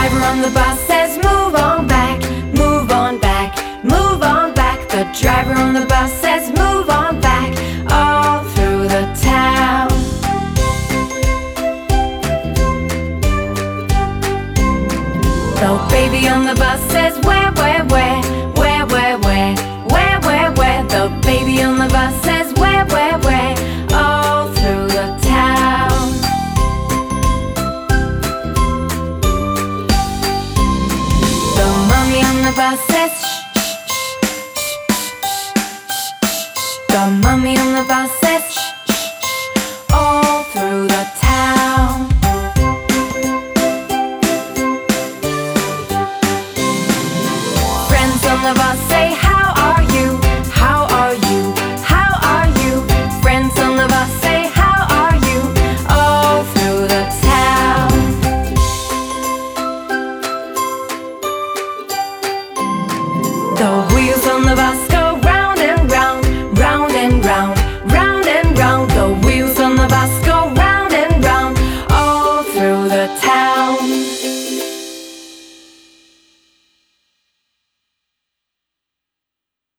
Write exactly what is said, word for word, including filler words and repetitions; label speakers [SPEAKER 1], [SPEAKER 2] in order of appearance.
[SPEAKER 1] driver on the bus says, move on back, move on back, move on back. The driver on the bus says, move on back, all through the town. The baby on the bus says, where, where, where, where, where, where, where, where, where. The baby on the bus says, where, where, where, all through the town. The mommy on the bus says, shh, shh, shh, shh, shh, shh. The mommy on the bus says,